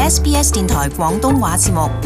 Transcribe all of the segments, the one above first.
SBS 電台廣東話節目。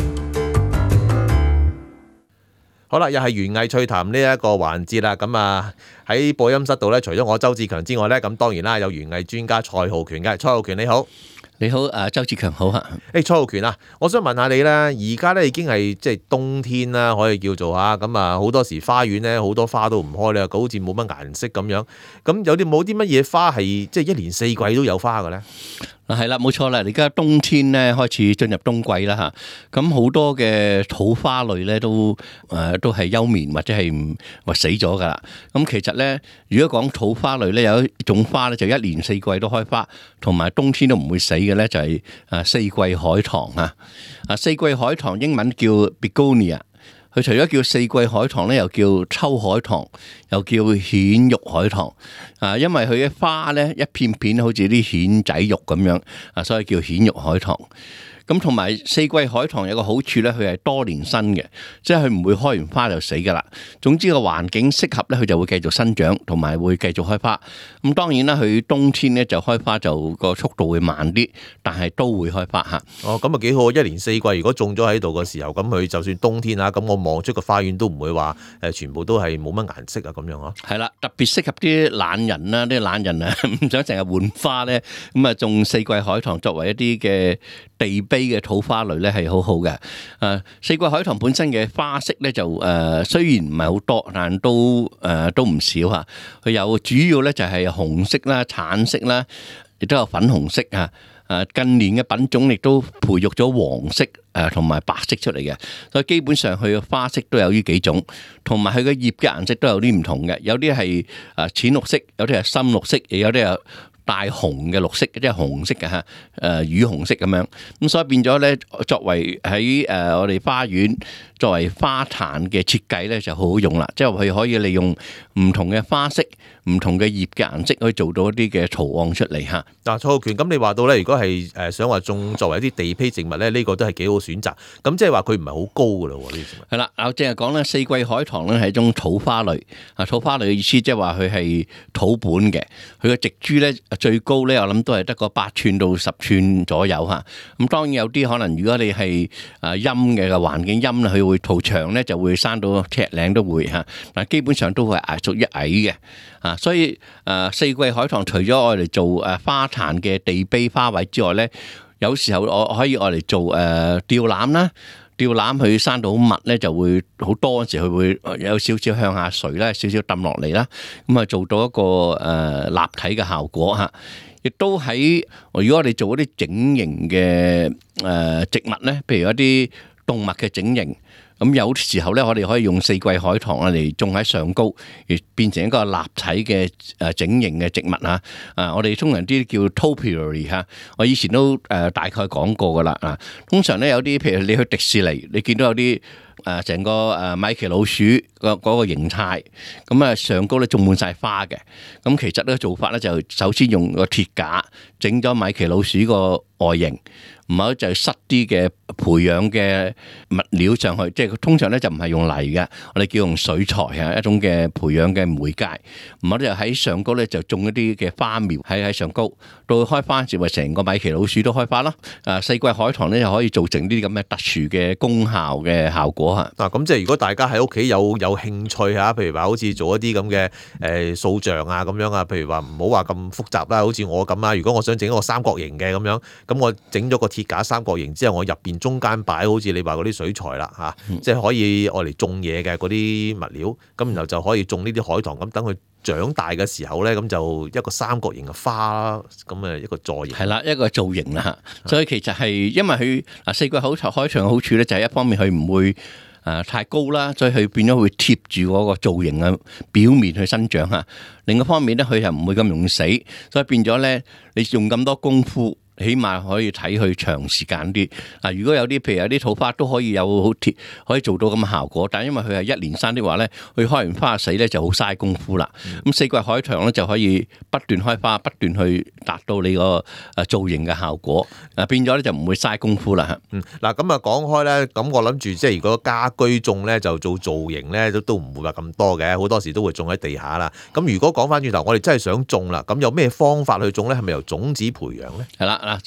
好啦，又係園藝趣談呢一個環節啦。咁啊喺播音室度咧，除咗我周志強之外咧，咁當然啦有園藝專家蔡浩權嘅。蔡浩權你好。 你好，周志強好啊。 蔡浩權啊，我想問下你咧，而家咧已經係即係冬天啦，可以叫做啊，咁啊好多時花園咧好多花都唔開咧，好似冇乜顏色咁樣。咁有啲冇啲乜嘢花係即係一年四季都有花嘅咧？ 係啦，冇錯啦。而家冬天咧開始進入冬季啦嚇，咁好多嘅草花類咧都係休眠或者係死咗噶啦。咁其實咧，如果講草花類咧，有一種花咧就一年四季都開花，同埋冬天都唔會死嘅咧，就係四季海棠啊。四季海棠英文叫 Begonia。佢除咗叫四季海棠咧，又叫秋海棠，又叫蜆肉海棠。因為佢嘅花咧一片片好似啲蜆仔肉咁樣，所以叫蜆肉海棠。咁同埋四季海棠有個好處咧，佢係多年生嘅，即係佢唔會開完花就死噶啦。總之個環境適合咧，佢就會繼續生長，同埋會繼續開花。咁當然啦，佢冬天咧就開花就個速度會慢啲，但係都會開花嚇。 哦，咁啊幾好，一年四季如果種咗喺度嘅時候，咁佢就算冬天啊，咁我望出個花園都唔會話全部都係冇乜顏色啊咁樣呵。 係啦，特別適合啲懶人啦，啲懶人啊唔想成日換花咧，咁啊種四季海棠作為一啲嘅地碑嘅土花類咧係好好嘅。四季海棠本身嘅花色咧就雖然唔係好多，但都唔少嚇。佢有主要咧就係紅色啦、橙色啦，亦都有粉紅色啊。近年嘅品種亦都培育咗黃色同埋白色出嚟嘅，所以基本上佢嘅花色都有呢幾種，同埋佢嘅葉嘅顏色都有啲唔同嘅，有啲係淺綠色，有啲係深綠色，亦有啲係帶紅嘅綠色，即係紅色嘅嚇，乳紅色咁樣。咁所以變咗咧，作為喺我哋花園作為花壇嘅設計咧，就好好用啦。即係佢可以利用唔同嘅花色、唔同嘅葉嘅顏色，可以做到一啲嘅圖案出嚟嚇。 嗱，蔡浩權，咁你話到咧，如果係想話種作為一啲地批植物咧，呢個都係幾好選擇。咁即係話佢唔係好高噶咯喎，呢啲植物。 係啦，我淨係講咧，四季海棠咧係一種草花類。草花類嘅意思即係話佢係土本嘅，佢嘅植株咧最高咧，我諗都係得個8寸到10寸左右嚇。咁當然有啲可能，如果你係陰嘅環境陰咧，佢會圖長咧就會生到尺零都會嚇。但基本上都係屬於矮嘅。所以四季海棠除咗愛嚟做花壇嘅地碑花位之外咧，有時候我可以愛嚟做吊籃啦。吊籃佢生到好密咧，就會好多時佢會有少少向下垂啦，少少揼落嚟啦，咁啊做到一個立體嘅效果嚇。亦都喺如果我哋做一啲整形嘅植物咧，譬如一啲動物嘅整形。咁有時候咧，我哋可以用四季海棠嚟種喺上高，而變成一個立體嘅整形嘅植物嚇。我哋通常啲叫 topiary 嚇，我以前都大概講過噶啦。通常咧有啲譬如你去迪士尼，你見到有啲成個米奇老鼠嗰個形態，咁上高咧種滿晒花嘅。咁其實呢個做法咧就首先用個鐵架整咗米奇老鼠個外形。唔係就係塞啲嘅培養嘅物料上去，即係通常咧就唔係用泥嘅，我哋叫用水材啊，一種嘅培養嘅媒介。唔係就喺上高咧就種一啲嘅花苗喺上高，到開花時咪成個米奇老鼠都開花咯。四季海棠咧就可以造成呢啲咁嘅特殊嘅功效嘅效果嚇。 咁即係如果大家喺屋企有興趣嚇，譬如話好似做一啲咁嘅塑像啊咁樣啊，譬如話唔好話咁複雜啦，好似我咁啊，如果我想整一個三角形嘅咁樣，咁我整咗個鐵架三角形之後，我入邊中間擺好似你話嗰啲水材啦嚇，即係可以愛嚟種嘢嘅嗰啲物料，咁然後就可以種呢啲海棠，咁等佢長大嘅時候咧，咁就一個三角形嘅花咁一個造型。 係啦，一個造型啦。所以其實係因為佢四季海棠嘅好處咧，就係一方面佢唔會太高啦，所以佢變咗會貼住嗰個造型嘅表面去生長嚇。另一方面咧，佢又唔會咁容易死，所以變咗咧，你用咁多功夫。起碼可以睇佢長時間啲。如果有啲譬如有啲土花都可以有好貼，可以做到咁嘅效果。但係因為佢係一年生的話咧，佢開完花死咧就好嘥功夫啦。咁四季海棠咧就可以不斷開花，不斷去達到你個造型嘅效果。變咗咧就唔會嘥功夫啦。 嗱咁講開咧，咁我諗住即係如果家居種咧就做造型咧都唔會話咁多嘅，好多時都會種喺地下啦。咁如果講翻轉頭，我哋真係想種啦，咁有咩方法去種咧？係咪由種子培養咧？ 係啦。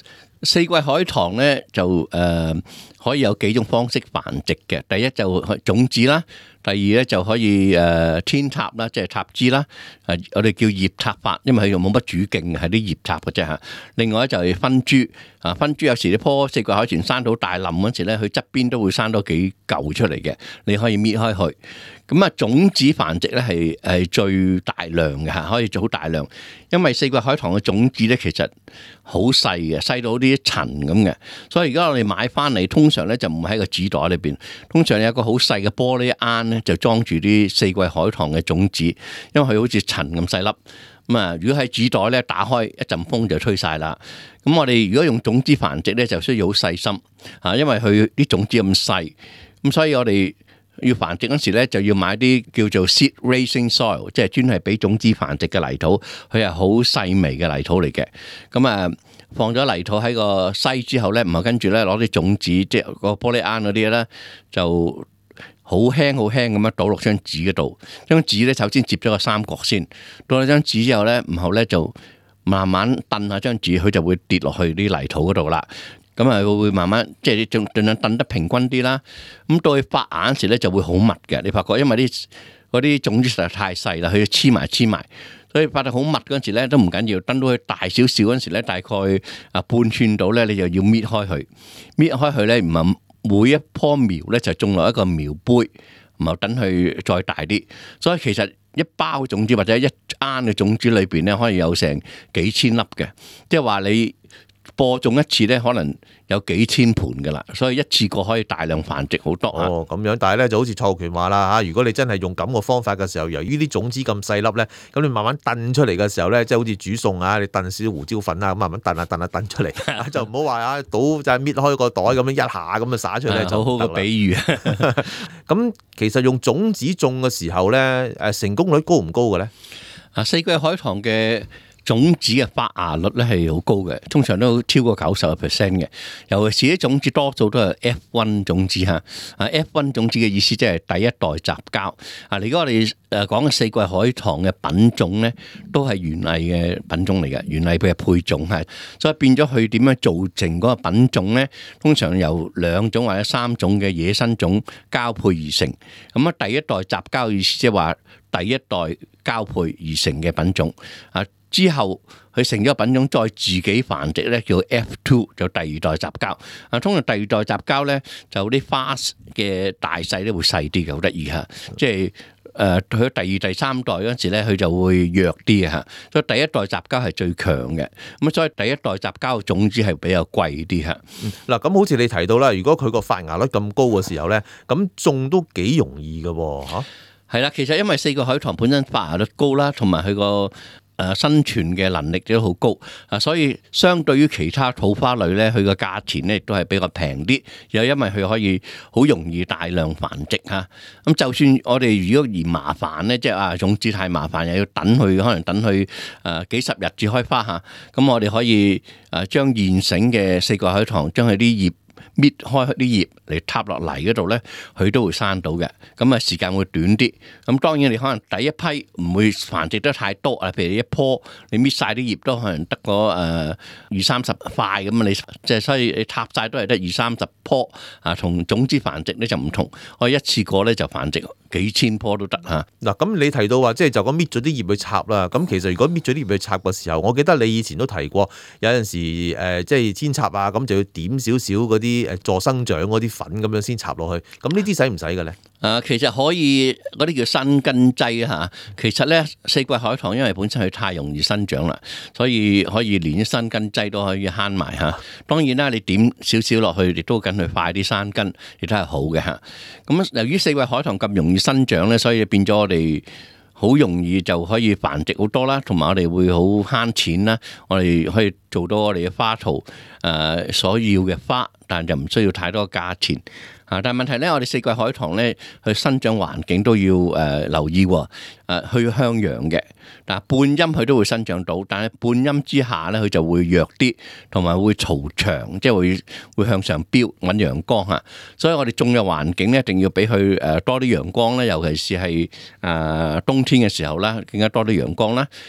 四季海棠咧就可以有幾種方式繁殖嘅。第一就種子啦，第二咧就可以天插啦，即係插枝啦。我哋叫葉插法，因為佢又冇乜主徑，係啲葉插嘅啫嚇。另外咧就係分株，分株有時啲棵四季海棠生到大冧嗰時咧，佢側邊都會生多幾嚿出嚟嘅，你可以搣開佢。咁啊，種子繁殖咧係最大量嘅嚇，可以做好大量。因為四季海棠嘅種子咧其實好細嘅，細到啲塵咁嘅，所以而家我哋買翻嚟，通常咧就唔喺個紙袋裏邊，通常有一個好細嘅玻璃罌咧，就裝住啲四季海棠嘅種子，因為佢好似塵咁細粒。咁啊，如果喺紙袋咧打開一陣風就吹晒啦。咁我哋如果用種子繁殖咧，就需要好細心嚇，因為佢啲種子咁細，咁所以我哋要繁殖嗰時咧，就要買啲叫做 seed raising soil， 即係專係俾種子繁殖嘅泥土，佢係好細微嘅泥土嚟嘅。咁啊，放咗泥土喺個篩之後咧，唔係跟住咧攞啲種子，即係個玻璃罌嗰啲咧，就好輕好輕咁樣倒落張紙嗰度。張紙咧首先接咗個三角先，到咗張紙之後咧，然後咧就慢慢掟下張紙，佢就會跌落去啲泥土嗰度啦。咁啊，會慢慢即係盡量掟得平均啲啦。咁到佢發芽時咧就會好密嘅。你發覺因為嗰啲種子實在太細啦，佢黐埋，所以發得好密嗰陣時咧都唔緊要。等到佢大少少嗰陣時咧，大概半寸到咧，你就要搣開佢。搣開佢咧，唔係每一棵苗咧就種落一個苗杯，然後等佢再大啲。所以其實一包種子或者一罌嘅種子裏邊咧，可以有成幾千粒嘅，即係話你播種一次咧，可能有幾千盆噶啦，所以一次過可以大量繁殖好多。 哦，咁樣，但係咧就好似蔡浩權話啦嚇，如果你真係用咁個方法嘅時候，由於啲種子咁細粒咧，咁你慢慢燉出嚟嘅時候咧，即係好似煮餸啊，你燉少少胡椒粉啊，咁慢慢燉出嚟，就唔好話倒就係搣開個袋咁樣一下咁啊灑出嚟就好好嘅比喻。 咁其實用種子種嘅時候咧，成功率高唔高嘅咧？ 四季海棠嘅種子嘅發芽率咧係好高嘅，通常都超過90%嘅。尤其是啲種子多數都係 F1 種子嚇。F1 種子嘅意思即係第一代雜交。而家我哋講嘅四季海棠嘅品種咧，都係園藝嘅品種嚟嘅，園藝嘅配種係，所以變咗佢點樣造成嗰個品種咧？通常由2種或者3種嘅野生種交配而成。咁啊，第一代雜交意思即係話第一代交配而成嘅品種之後佢成咗品種，再自己繁殖咧，叫 F2， 就第二代雜交。通常第二代雜交咧，就啲花嘅大細咧會細啲嘅，好得意嚇。即係去到第二、第三代嗰陣時咧，佢就會弱啲嘅嚇。所以第一代雜交係最強嘅。咁所以第一代雜交嘅種子係比較貴啲嚇。 嗱，咁好似你提到啦，如果佢個發芽率咁高嘅時候咧，咁種都幾容易嘅喎嚇。 係啦，其實因為四季海棠本身發芽率高啦，同埋佢個生存嘅能力都好高，所以相對於其他土花類咧，佢個價錢咧亦都係比較平啲，又因為佢可以好容易大量繁殖嚇。咁就算我哋如果嫌麻煩咧，即係種子太麻煩，又要等佢，可能等佢幾十日至開花嚇。咁我哋可以將現成嘅四季海棠，將佢啲葉搣開啲葉嚟插落泥嗰度咧，佢都會生到嘅。咁時間會短啲。咁當然你可能第一批唔會繁殖得太多啊。譬如一棵你搣晒啲葉都可能得個20-30塊咁，你即係所以你插晒都係得20-30棵啊。同種子繁殖咧就唔同，我一次過咧就繁殖幾千棵都得嚇。 嗱，咁你提到話即係就咁搣咗啲葉去插啦。咁其實如果搣咗啲葉去插嘅時候，我記得你以前都提過，有陣時即係扦插啊，咁就要點少少嗰啲助生長嗰啲粉咁樣先插落去。咁呢啲使唔使嘅咧？ 其實可以嗰啲叫生根劑嚇。其實咧四季海棠因為本身佢太容易生長啦，所以可以連啲生根劑都可以慳埋嚇。當然啦，你點少少落去，亦都跟佢快啲生根，亦都係好嘅嚇。咁由於四季海棠咁容易生長咧，所以變咗我哋好容易就可以繁殖好多啦，同埋我哋會好慳錢啦。我哋可以做到我哋嘅花槽所要嘅花，但就唔需要太多價錢。但係問題咧，我哋四季海棠咧，佢生長環境都要留意喎。去向陽嘅，但係半陰佢都會生長到，但係半陰之下咧，佢就會弱啲，同埋會嘈長，即係會向上飆揾陽光嚇。所以我哋種嘅環境咧，一定要俾佢多啲陽光咧，尤其是係冬天嘅時候啦，更加多啲陽光啦。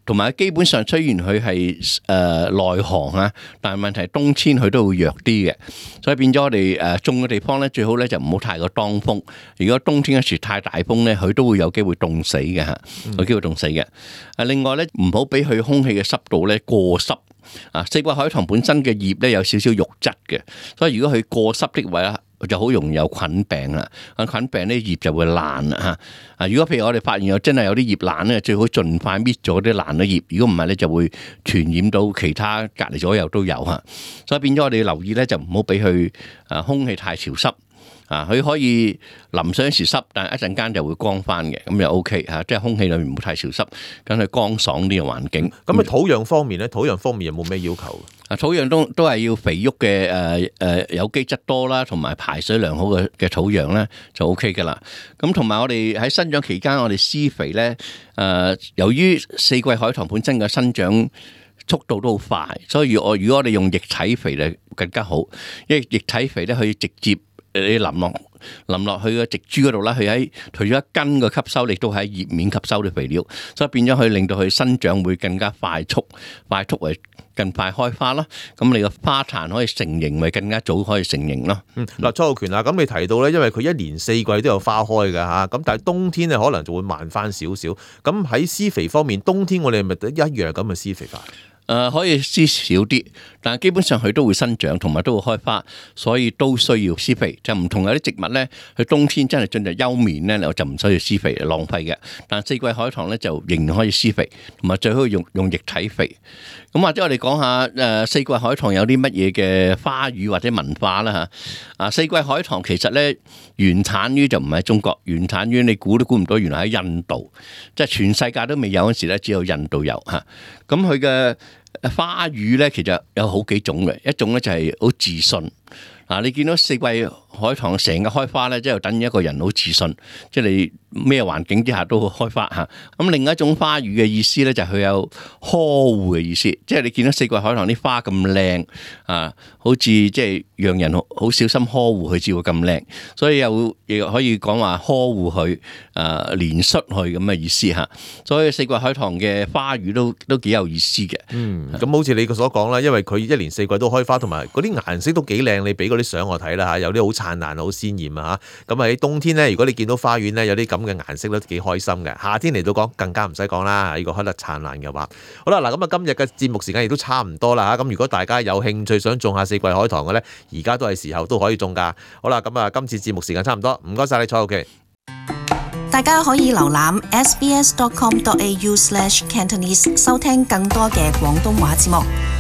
同埋基本上雖然佢係內航啊，但係問題冬天佢都會弱啲嘅，所以變咗我哋種嘅地方咧，最好咧就唔好太過當風。如果冬天嗰時太大風咧，佢都會有機會凍死嘅嚇，有機會凍死嘅。另外咧，唔好俾佢空氣嘅濕度咧過濕。四季海棠本身嘅葉咧有少少肉質嘅，所以如果佢過濕的位啦，就好容易有菌病啦。菌病咧葉就會爛啦嚇。如果譬如我哋發現真係有啲葉爛咧，最好盡快搣咗啲爛嘅葉。如果唔係咧，就會傳染到其他隔離左右都有嚇。所以變咗我哋要留意咧，就唔好俾佢空氣太潮濕。佢可以淋上時濕，但係一陣間就會乾翻嘅，咁就 OK 嚇，即係空氣裏面唔好太潮濕，咁係乾爽啲嘅環境。 咁土壤方面咧，土壤方面有冇咩要求？ 土壤都係要肥沃嘅有機質多啦，同埋排水良好嘅土壤咧就 OK 噶啦。咁同埋我哋喺生長期間，我哋施肥咧由於四季海棠本身嘅生長速度都好快，所以如果我哋用液體肥咧更加好，因為液體肥咧可以直接你淋落去個植株嗰度啦，佢喺除咗根嘅吸收，亦都喺葉面吸收啲肥料，所以變咗佢令到佢生長會更加快速為更快開花啦。咁你個花壇可以成形，咪更加早可以成形咯。 嗱，蔡浩權啊，咁你提到咧，因為佢一年四季都有花開㗎嚇，咁但係冬天咧可能就會慢翻少少。咁喺施肥方面，冬天我哋係咪一樣咁嘅施肥法？ 可以施少啲，但係基本上佢都會生長，同埋都會開花，所以都需要施肥。就唔同有啲植物咧，佢冬天真係進入休眠咧，我就唔需要施肥，浪費嘅。但係四季海棠咧就仍然可以施肥，同埋最好用液體肥。咁或者我哋講下四季海棠有啲乜嘢嘅花語或者文化啦嚇。四季海棠其實咧原產於就唔係中國，原產於你估都估唔到，原來喺印度，即係全世界都未有嗰時咧，只有印度有嚇。咁佢嘅花語咧，其實有好幾種嘅，一種咧就係好自信。你見到四季海棠成個開花咧，即係等於一個人好自信，即係你咩環境之下都會開花嚇。咁另一種花語嘅意思咧，就係佢有呵護嘅意思，即係你見到四季海棠啲花咁靚好似即係讓人好小心呵護佢，至會咁靚，所以亦可以講話呵護佢憐恤佢咁嘅意思嚇。所以四季海棠嘅花語都幾有意思嘅。 咁好似你所講啦，因為佢一年四季都開花，同埋嗰啲顏色都幾靚，你俾啲相我睇啦嚇，有啲好燦爛、好鮮豔啊嚇。咁喺冬天咧，如果你見到花園咧有啲咁嘅顏色都幾開心嘅。夏天嚟到講更加唔使講啦，如果開得燦爛嘅話。好啦，嗱咁啊，今日嘅節目時間亦都差唔多啦嚇。咁如果大家有興趣想種下四季海棠嘅咧，而家都係時候都可以種㗎。好啦，咁啊，今次節目時間差唔多，唔該晒你，蔡浩權。 大家可以瀏覽 sbs.com.au/cantonese 收聽更多嘅廣東話節目。